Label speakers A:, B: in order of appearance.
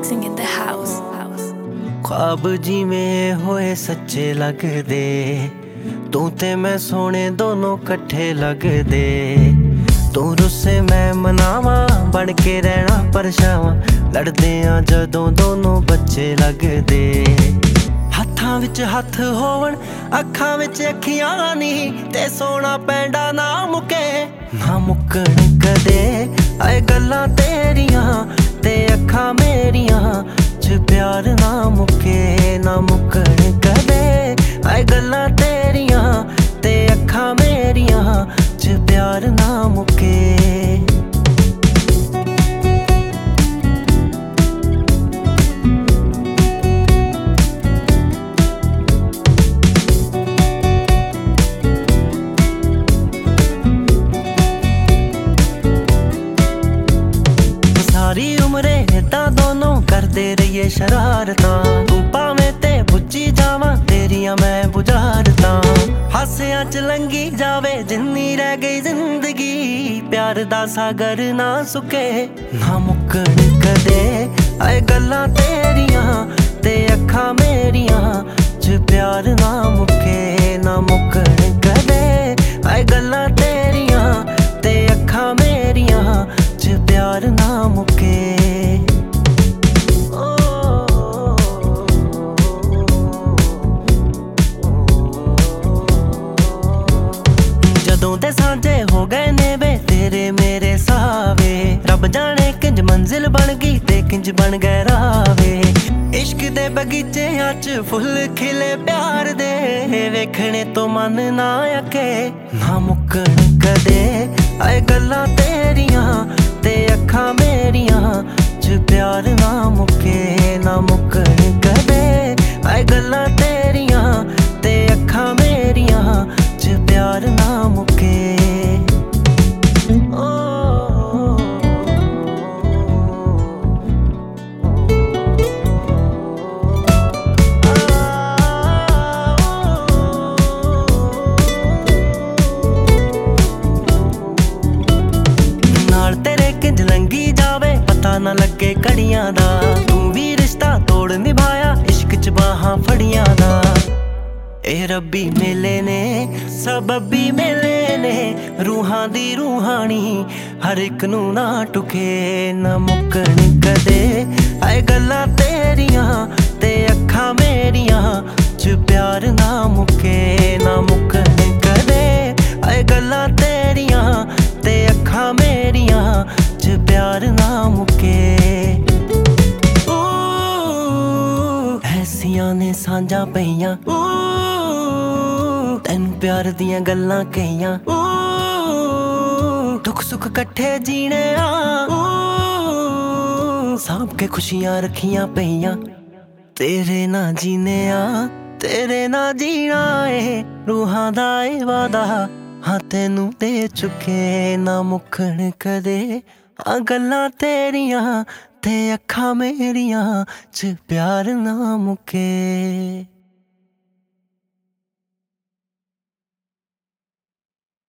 A: mixing in the house.
B: ख्वाब जिवें होए सच्चे लगदे, तू ते मैं सोने दोनों कट्ठे लगदे। तू रुस्से मैं मनावा, बन के रहना परछावां, लड़दे आ जदों दोनों बच्चे लगदे। हत्थां विच हत्थ होवन, अखां विच अखियां नी, ते सोना पैंदा ना मुके ना मुक्कण कदे। आए गल्लां तेरियां ते अखां मेरियां च प्यार ना मुके ना मुक्कण कदे। आए गल्लां तेरियां ते अखां मेरियां च प्यार ना मुके। सारी उम्रे इदां दोनों करदे रहिए शरारतां, तू भावें ते बुझी जावां तेरियां मैं बुझारतां। हासियां च लंघी जावे जिन्नी रह गई जिंदगी, प्यार दा सागर ना सुके ना मुक्कण कदे। आए गल्लां तेरियां ते अखां मेरियां च प्यार ना मुके ना मुक्कण कदे। आए गल्लां तेरियां ते अखां मेरियां च प्यार ना मुके। जदों दे सांझे हो गए ने वे तेरे मेरे सावे, रब जाने किंज मंजिल बन गई ते किंज बन गए रावे। इश्क दे बगीचेआं च फुल खिले प्यार दे, वेखणे तो मन ना अके ना मुक्कण कदे। आए गल्लां तेरियां ते अखां मेरियां च प्यार ना मुके ना मुक्कण कदे। आए गल्लां तेरियां ते अखां मेरियां च प्यार ना मुके। नाल तेरे किंज लंघी जावे पता ना लगे घड़ियां दा, तू भी रिश्ता तोड़ निभाया इश्क च बाहां फड़ियां दा। ए रब्बी मेले ने सबबी मेले ने, रूहां दी रूहानी हर एक नू ना टुके ना मुक्कण कदे। आए गल्लां तेरियां ते अखां मेरियां च प्यार ना मुके ना मुक्कण कदे। आए गल्लां तेरियां ते अखां मेरियां च प्यार ना मुके। ऐसियां ने सांझां पईयां, तैनू प्यार दियां गल्लां कहियां, दुख सुख कट्ठे जीने आ, सांभ के खुशियां रखियां पईयां। तेरे ना जीने आ तेरे ना जीना ए, रूहां दा ए वादा हाँ तैनू दे चुके ना मुक्कण कदे। आ गल्लां तेरियां ते अखां मेरियां च प्यार ना मुके।